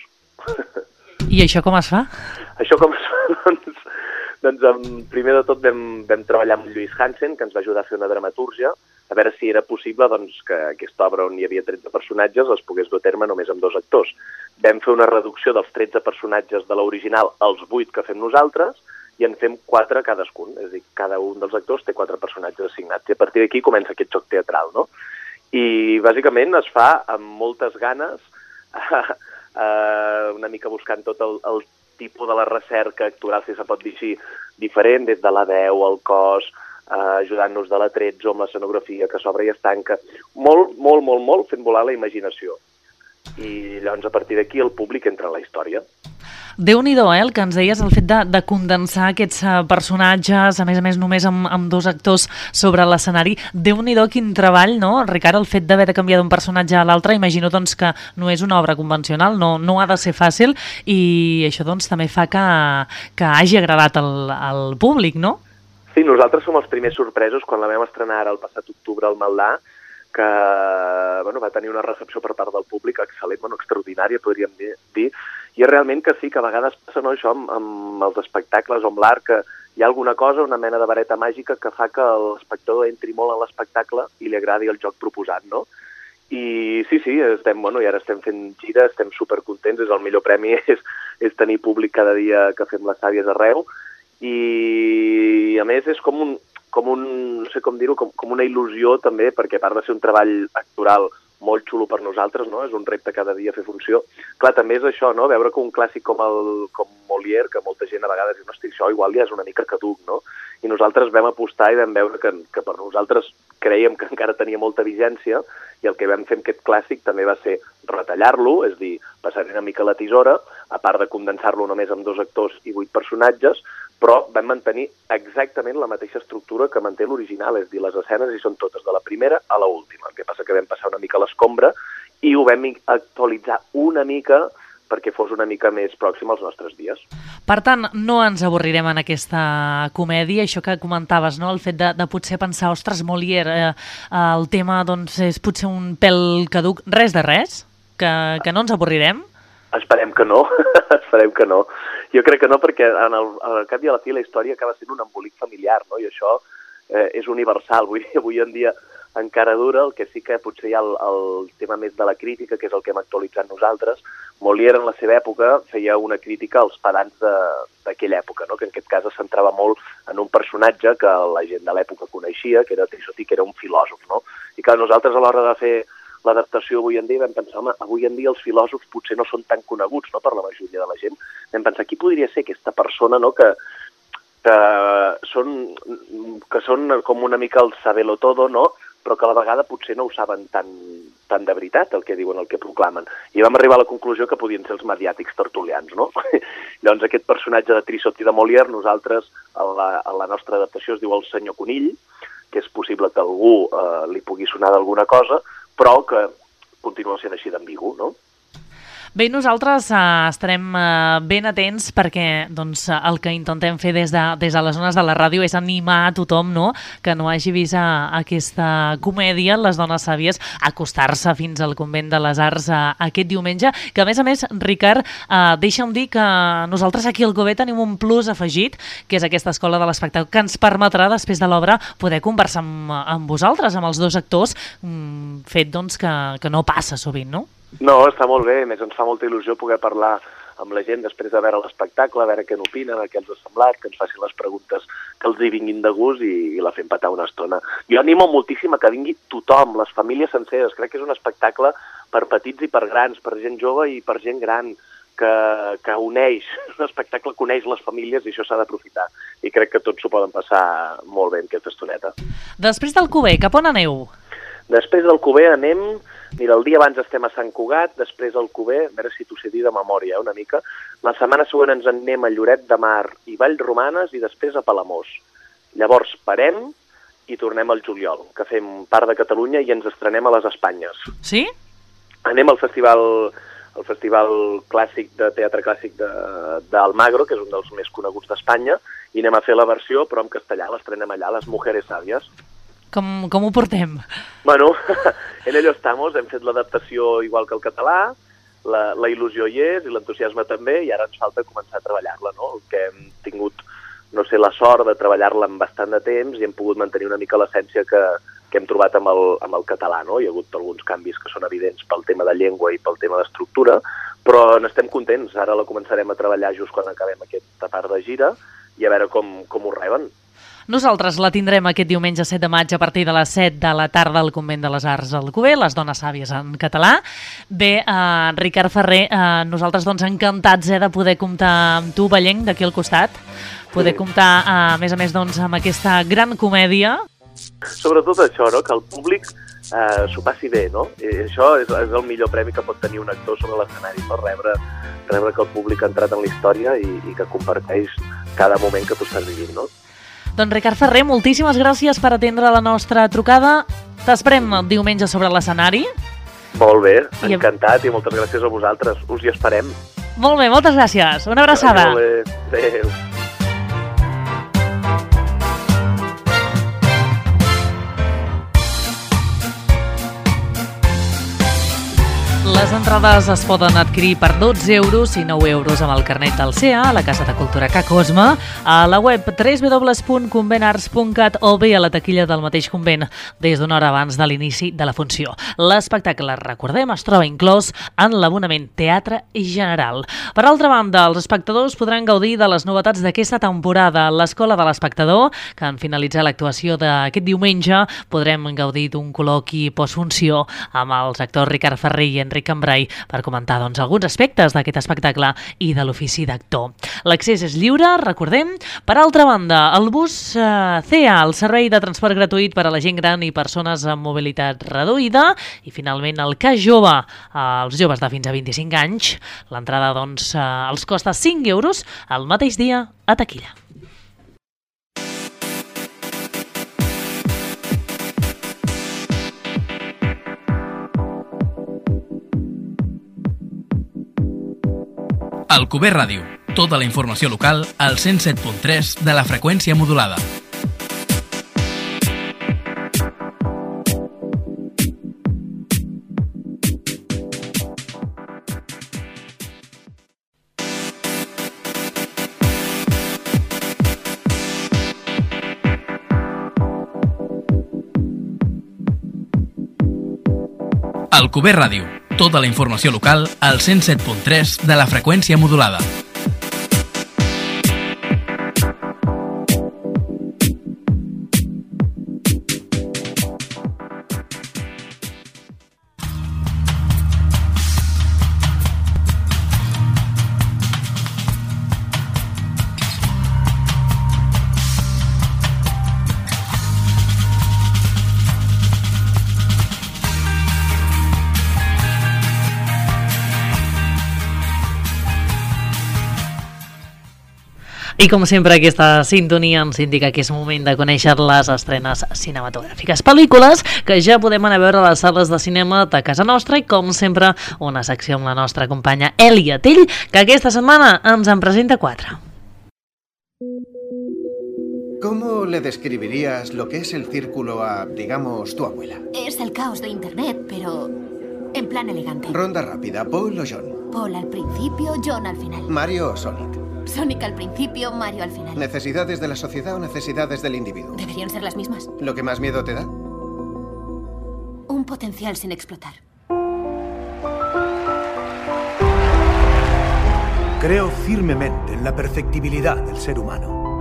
I això com es fa? Això com es fa? Doncs, doncs primer de tot vam, vam treballar amb Lluís Hansen, que ens va ajudar a fer una dramatúrgia, a veure si era possible doncs, que aquesta obra on hi havia tretze personatges es pogués dur a terme només amb dos actors. Vam fer una reducció dels tretze personatges de l'original als vuit que fem nosaltres i en fem quatre cadascun, és a dir, cada un dels actors té quatre personatges assignats i a partir d'aquí comença aquest joc teatral, no? I bàsicament es fa amb moltes ganes, una mica buscant tot el, el tipus de la recerca actoral, si se pot dir així, diferent, des de la veu, el cos, Uh, ajudant-nos de l'atrezzo amb l'escenografia que s'obre i es tanca, molt, molt, molt, molt fent volar la imaginació. I llavors a partir d'aquí el públic entra en la història. Déu-n'hi-do, eh, el que ens deies, el fet de, de condensar aquests uh, personatges, a més a més només amb, amb dos actors sobre l'escenari. Déu-n'hi-do quin treball, no? Ricard, el fet d'haver de canviar d'un personatge a l'altre, imagino doncs, que no és una obra convencional, no, no ha de ser fàcil i això doncs, també fa que, que hagi agradat al, al públic, no? Sí, nosaltres som els primers sorpresos quan la vam estrenar el passat octubre al Maldà, que bueno, va tenir una recepció per part del públic excel·lent, bueno, extraordinària, podríem dir, i és realment que sí, que a vegades passa no, això amb, amb els espectacles o amb l'art, que hi ha alguna cosa, una mena de vareta màgica que fa que l'espectador entri molt en l'espectacle i li agradi el joc proposat, no? I sí, sí, estem, bueno, i ara estem fent gira, estem supercontents, és el millor premi, és, és tenir públic cada dia que fem les sàvies arreu, i a més és com un, com un no sé com dir-ho, com, com una il·lusió també, perquè a part de ser un treball actoral molt xulo per nosaltres, no? És un repte cada dia fer funció. Clar, també és això, no? Veure que un clàssic com, el, com Molière, que molta gent a vegades diu, no, hosti, això igual ja és una mica caduc, no? I nosaltres vam apostar i vam veure que, que per nosaltres creiem que encara tenia molta vigència i el que vam fer amb aquest clàssic també va ser retallar-lo, és a dir, passar una mica la tisora, a part de condensar-lo només amb dos actors i vuit personatges, però vam mantenir exactament la mateixa estructura que manté l'original, és a dir, les escenes hi són totes de la primera a l'última. El que passa que vam passar una mica a l'escombra i ho vam actualitzar una mica perquè fos una mica més pròxim als nostres dies. Per tant, no ens avorrirem en aquesta comèdia, això que comentaves, no? El fet de, de potser pensar, ostres, Molière, eh, el tema doncs, és potser un pèl caduc, res de res, que, que no ens avorrirem? Esperem que no, esperem que no. Jo crec que no, perquè en el, al cap i a la fi la història acaba sent un embolic familiar, no? I això eh, és universal. Vull dir, avui en dia encara dura, el que sí que potser hi ha el, el tema més de la crítica, que és el que hem actualitzat nosaltres. Molière en la seva època feia una crítica als pedants d'aquella època, no? Que en aquest cas es centrava molt en un personatge que la gent de l'època coneixia, que era Trisotí, que era un filòsof, no? I clar, nosaltres a l'hora de fer l'adaptació avui en dia vam pensar, home, avui en dia els filòsofs potser no són tan coneguts, no?, per la majoria de la gent. Vam pensar, qui podria ser aquesta persona, no?, que, que, són, que són com una mica el sabelo todo, no?, però que a la vegada potser no ho saben tan, tan de veritat, el que diuen, el que proclamen. I vam arribar a la conclusió que podien ser els mediàtics tertulians, no? Llavors aquest personatge de Trisotí de Molière, nosaltres, a la, a la nostra adaptació es diu el senyor Conill, que és possible que algú eh, li pugui sonar d'alguna cosa, però que continua sent així d'ambigu, no? Bé, nosaltres eh, estarem eh, ben atents perquè doncs, el que intentem fer des de, des de les zones de la ràdio és animar a tothom, no?, que no hagi vist a, a aquesta comèdia, Les dones sàvies, acostar-se fins al Convent de les Arts a, a aquest diumenge, que a més a més, Ricard, eh, deixa'm dir que nosaltres aquí al Cové tenim un plus afegit, que és aquesta escola de l'espectacle, que ens permetrà, després de l'obra, poder conversar amb, amb vosaltres, amb els dos actors, mm, fet doncs, que, que no passa sovint, no? No, està molt bé, a més ens fa molta il·lusió poder parlar amb la gent després de veure l'espectacle, a veure què n'opinen, què ens ha semblat, que ens facin les preguntes que els hi vinguin de gust i, i la fem petar una estona. Jo animo moltíssim a que vingui tothom, les famílies senceres. Crec que és un espectacle per petits i per grans, per gent jove i per gent gran, que, que uneix, un espectacle que uneix les famílies i això s'ha d'aprofitar. I crec que tots s'ho poden passar molt bé en aquesta estoneta. Després del Cové, cap on aneu? Després del Cové anem... Mira, el dia abans estem a Sant Cugat, després al Cové, a veure si t'ho sé dir de memòria, eh, una mica. La setmana següent ens en anem a Lloret de Mar i Vallromanes i després a Palamós. Llavors parem i tornem al juliol, que fem part de Catalunya i ens estrenem a les Espanyes. Sí? Anem al festival, al festival clàssic de teatre clàssic d'Almagro, que és un dels més coneguts d'Espanya, i anem a fer la versió, però en castellà, l'estrenem allà, Les mujeres sabias. Com, com ho portem? Bueno, en ello estamos, hem fet l'adaptació igual que el català, la, la il·lusió hi és i l'entusiasme també, i ara ens falta començar a treballar-la, no? Que hem tingut, no sé, la sort de treballar-la amb bastant de temps i hem pogut mantenir una mica l'essència que, que hem trobat amb el, amb el català, no? Hi ha hagut alguns canvis que són evidents pel tema de llengua i pel tema d'estructura, però n'estem contents. Ara la començarem a treballar just quan acabem aquesta part de gira i a veure com, com ho reben. Nosaltres la tindrem aquest diumenge set de maig a partir de les set de la tarda al Convent de les Arts al Cové, Les dones sàvies en català. Bé, eh, Ricard Ferrer, eh, nosaltres doncs encantats eh, de poder comptar amb tu, Vallenc, d'aquí al costat, poder comptar eh, a més a més doncs, amb aquesta gran comèdia. Sobretot això, no? Que el públic eh, s'ho passi bé, no? I això és, és el millor premi que pot tenir un actor sobre l'escenari, no? Rebre, rebre que el públic ha entrat en la història i, i que comparteix cada moment que tu estàs vivint, no? Doncs Ricard Ferrer, moltíssimes gràcies per atendre la nostra trucada. T'esperem el diumenge sobre l'escenari. Molt bé, encantat i moltes gràcies a vosaltres. Us hi esperem. Molt bé, moltes gràcies. Una abraçada. Molt bé, adéu. Les entrades es poden adquirir per dotze euros i nou euros amb el carnet del C E A a la Casa de Cultura Ca Cosme, a la web w w w punt conventarts punt cat o bé a la taquilla del mateix convent des d'una hora abans de l'inici de la funció. L'espectacle, recordem, es troba inclòs en l'abonament Teatre General. Per altra banda, els espectadors podran gaudir de les novetats d'aquesta temporada. L'Escola de l'Espectador, que en finalitzar l'actuació d'aquest diumenge, podrem gaudir d'un col·loqui postfunció amb els actors Ricard Ferrer i Enric Cambrai per comentar doncs, alguns aspectes d'aquest espectacle i de l'ofici d'actor. L'accés és lliure, recordem. Per altra banda, el bus eh, C E A, el servei de transport gratuït per a la gent gran i persones amb mobilitat reduïda, i finalment el Cas Jove, als joves de fins a vint-i-cinc anys. L'entrada doncs, eh, els costa cinc euros el mateix dia a taquilla. Alcover Ràdio. Tota la informació local al cent set punt tres de la freqüència modulada. Alcover Ràdio. Tota la informació local al cent set punt tres de la freqüència modulada. I com sempre aquesta sintonia ens indica que és moment de conèixer les estrenes cinematogràfiques. Pel·lícules que ja podem anar a veure a les sales de cinema de casa nostra i com sempre una secció amb la nostra companya Elia Tell, que aquesta setmana ens en presenta quatre. ¿Cómo le describirías lo que es el círculo a, digamos, tu abuela? Es el caos de internet, pero en plan elegante. Ronda rápida, ¿Paul o John? Paul al principio, John al final. ¿Mario o Sonic? Sonic al principio, Mario al final. ¿Necesidades de la sociedad o necesidades del individuo? Deberían ser las mismas. ¿Lo que más miedo te da? Un potencial sin explotar. Creo firmemente en la perfectibilidad del ser humano.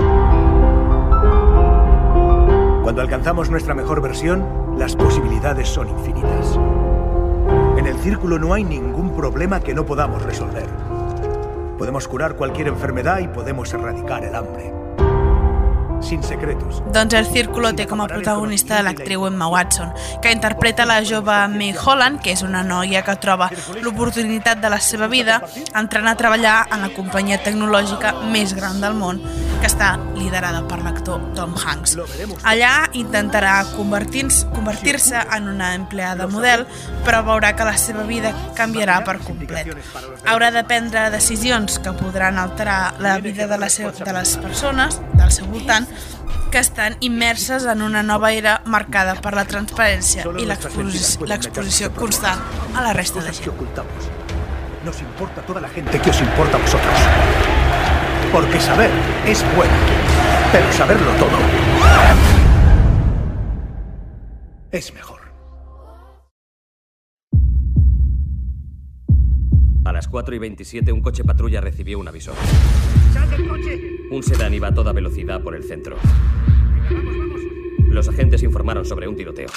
Cuando alcanzamos nuestra mejor versión, las posibilidades son infinitas. En el círculo no hay ningún problema que no podamos resolver. Podemos curar cualquier enfermedad y podemos erradicar el hambre. Sin secretos. Doncs El Círculo té com a protagonista l'actriu Emma Watson, que interpreta la jove May Holland, que és una noia que troba l'oportunitat de la seva vida entrant a treballar en la companyia tecnològica més gran del món, que està liderada per l'actor Tom Hanks. Allà intentarà convertir-se convertir en una empleada model, però veurà que la seva vida canviarà per complet. Haurà de prendre decisions que podran alterar la vida de, la seu, de les persones del seu voltant, que estan immerses en una nova era marcada per la transparència i l'exposició constant a la resta de gent. Nos importa toda la gente que os importa a vosotros. Porque saber es bueno, pero saberlo todo es mejor. A las cuatro y veintisiete un coche patrulla recibió un aviso. ¡Sal del coche! Un sedán iba a toda velocidad por el centro. Venga, vamos, vamos. Los agentes informaron sobre un tiroteo.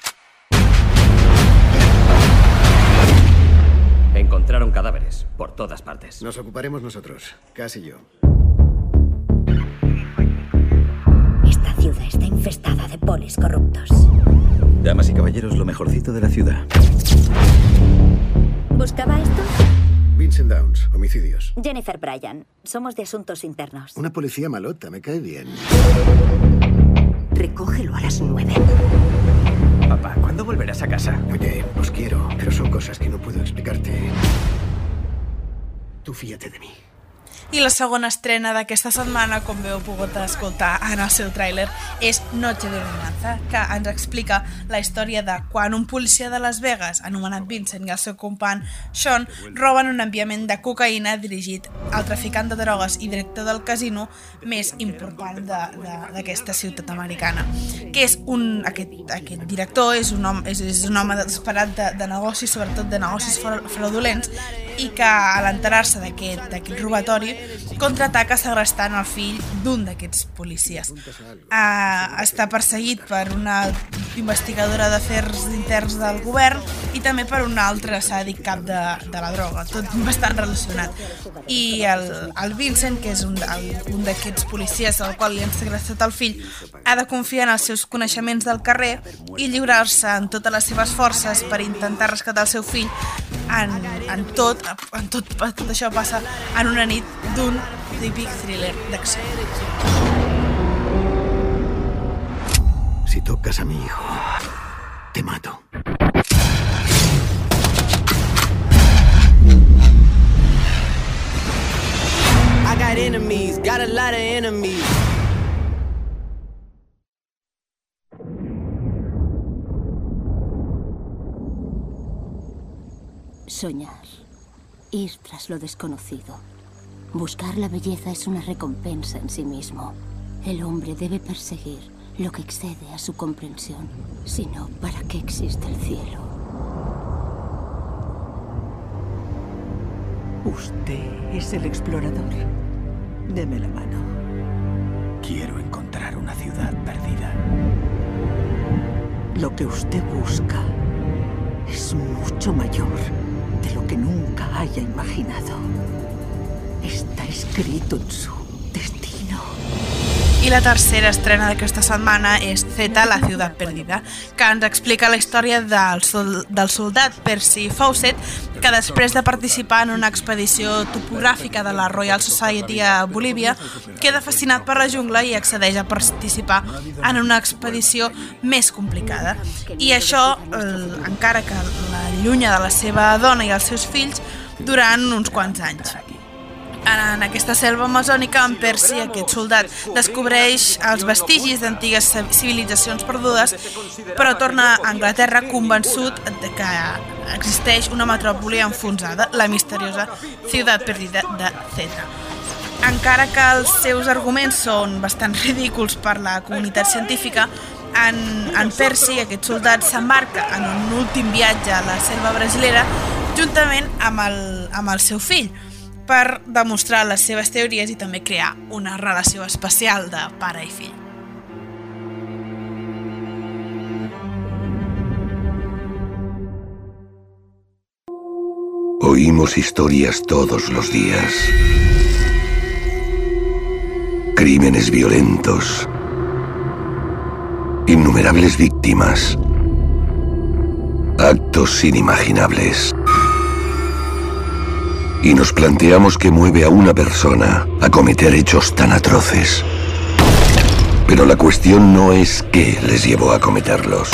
Encontraron cadáveres por todas partes. Nos ocuparemos nosotros, Cass y yo. Esta ciudad está infestada de polis corruptos. Damas y caballeros, lo mejorcito de la ciudad. ¿Buscaba esto? Vincent Downs, homicidios. Jennifer Bryan, somos de asuntos internos. Una policía malota, me cae bien. Recógelo a las nueve. Papá, ¿cuándo volverás a casa? Oye, os quiero, pero son cosas que no puedo explicarte. Tú fíate de mí. I la segona estrena d'aquesta setmana, com heu pogut escoltar en el seu tràiler, és Noche de Venganza, que ens explica la història de quan un policia de Las Vegas, anomenat Vincent, i el seu company Sean, roben un enviament de cocaïna dirigit al traficant de drogues i director del casino més important d'aquesta ciutat americana, que és un, aquest, aquest director és un home, és, és un home desesperat de, de negocis, sobretot de negocis fraudulents, i que a l'enterar-se d'aquest robatori contraataca segrestant el fill d'un d'aquests policies. Uh, està perseguit per una investigadora d'afers interns del govern i també per un altre sàdic cap de, de la droga, tot bastant relacionat. I el, el Vincent, que és un, el, un d'aquests policies al qual li han segrestat el fill, ha de confiar en els seus coneixements del carrer i lliurar-se en totes les seves forces per intentar rescatar el seu fill en, en tot En tot, tot això passa en una nit d'un típic thriller d'acció. Si tocas a mi hijo, te mato. I got enemies, got a lot of enemies. Soñar. Ir tras lo desconocido. Buscar la belleza es una recompensa en sí mismo. El hombre debe perseguir lo que excede a su comprensión. Si no, ¿para qué existe el cielo? Usted es el explorador. Deme la mano. Quiero encontrar una ciudad perdida. Lo que usted busca es mucho mayor de lo que nunca haya imaginado. Está escrito en su destino. I la tercera estrena d'aquesta setmana és Zeta, la ciutat perdida, que ens explica la història del, sol, del soldat Percy Fawcett, que després de participar en una expedició topogràfica de la Royal Society a Bolívia, queda fascinat per la jungla i accedeix a participar en una expedició més complicada. I això, eh, encara que l'allunya de la seva dona i els seus fills, durant uns quants anys. En aquesta selva amazònica, en Percy, aquest soldat, descobreix els vestigis d'antigues civilitzacions perdudes, però torna a Anglaterra convençut de que existeix una metròpoli enfonsada, la misteriosa ciutat perdida de Zeta. Encara que els seus arguments són bastant ridículs per la comunitat científica, en, en Percy, aquest soldat, s'embarca en un últim viatge a la selva brasilera juntament amb el, amb el seu fill, per demostrar les seves teories i també crear una relació especial de pare i fill. Oímos historias todos los días. Crímenes violentos. Innumerables víctimas. Actos inimaginables. Y nos planteamos qué mueve a una persona a cometer hechos tan atroces. Pero la cuestión no es qué les llevó a cometerlos.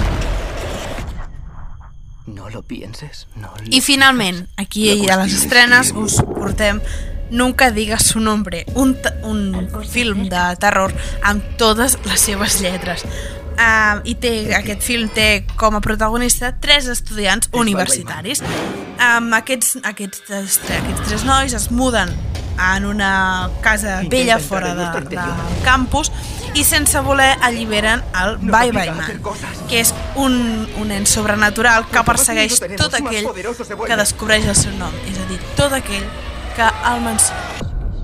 No lo pienses, no lo... I finalment, aquí a les estrenes us portem Nunca digas su nombre, un, un film de terror amb totes les seves lletres. Uh, i té, aquest film té com a protagonista tres estudiants universitaris. Um, aquests, aquests, aquests tres nois es muden en una casa vella fora de, del campus i sense voler alliberen el Bye Bye Man, que és un, un nen sobrenatural que persegueix tot aquell que descobreix el seu nom, és a dir, tot aquell que el menciona.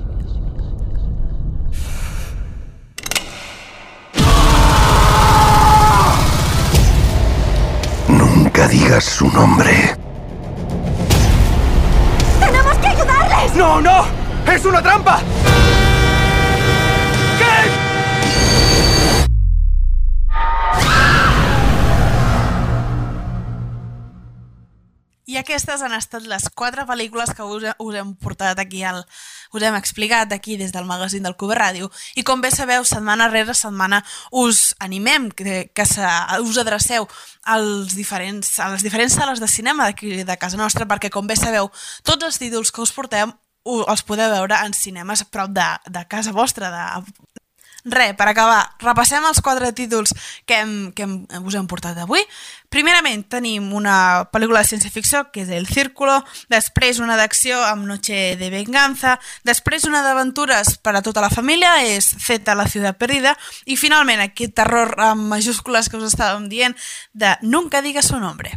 Nunca digas su nombre. ¡Tenemos que ayudarles! ¡No, no! ¡Es una trampa! ¿Qué? I aquestes han estat les quatre pel·lícules que us, us hem portat aquí, al, us hem explicat aquí des del magazín del Q B Ràdio. I com bé sabeu, setmana rere setmana us animem que, que se, us adreceu als diferents, a les diferents sales de cinema d'aquí de casa nostra, perquè com bé sabeu, tots els títols que us portem els podeu veure en cinemes a prop de, de casa vostra. De... Re, per acabar, repassem els quatre títols que, hem, que hem, us hem portat avui. Primerament tenim una pel·lícula de ciència-ficció, que és El Círculo, després una d'acció amb Noche de Venganza, després una d'aventures per a tota la família, és Zeta, la ciutat perdida, i finalment aquest terror amb majúscules que us estàvem dient de Nunca digas su nombre.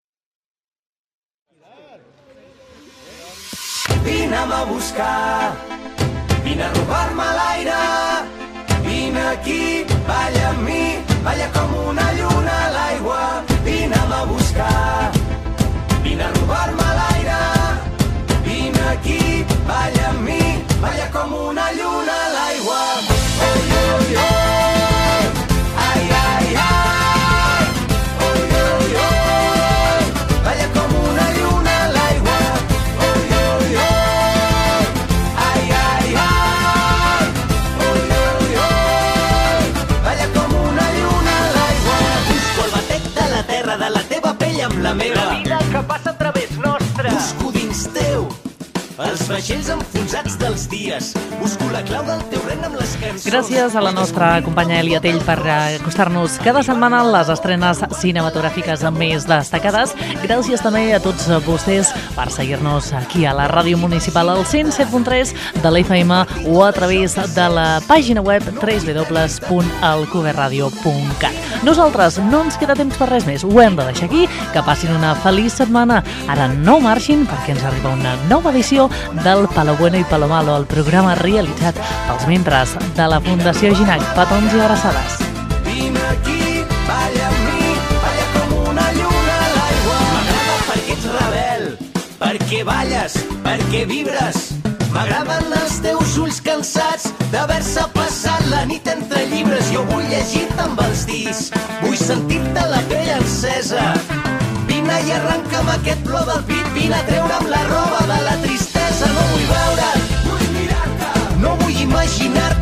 Vine'm a buscar, vine a robar-me l'aire, vine aquí, balla amb mi, balla com una lluna a l'aigua. Vine'm a buscar, vine a robar-me l'aire, vine aquí, balla amb mi, balla com una lluna a l'aigua. Oi, oi, oi, ai, ai, ai, oi, oi, oi, balla com una lluna a l'aigua. Oi, oi, oi, ai, ai, ai, oi, oi, oi, balla com una lluna a l'aigua. Busco el batec de la terra, de la teva pell amb la meva. La vida que passa a través nostre. Busco dins teu els vaixells enfonsats dels dies. Busco la clau del teu regne amb les cançons. Gràcies a la nostra companya Elia Tell per acostar-nos cada setmana les estrenes cinematogràfiques més destacades. Gràcies també a tots vostès per seguir-nos aquí a la Ràdio Municipal al cent set punt tres de l'F M o a través de la pàgina web w w w punt alcuberradio punt cat. Nosaltres no ens queda temps per res més. Ho hem de deixar aquí. Que passin una feliç setmana. Ara no marxin perquè ens arriba una nova edició del Palo Bueno i Palo Malo, el programa realitzat pels membres de la Fundació Ginac. Petons i abraçades. Vine aquí, balla amb mi, balla com una lluna a l'aigua. M'agrada perquè ets rebel, perquè balles, perquè vibres. M'agraden els teus ulls cansats d'haver-se passat la nit entre llibres. Jo vull llegir-te amb els dits, vull sentir-te la pell encesa. Vine i arrenca'm aquest plor del pit, vine a treure'm la roba de la tristesa. No vull veure't, vull mirar-te, no vull imaginar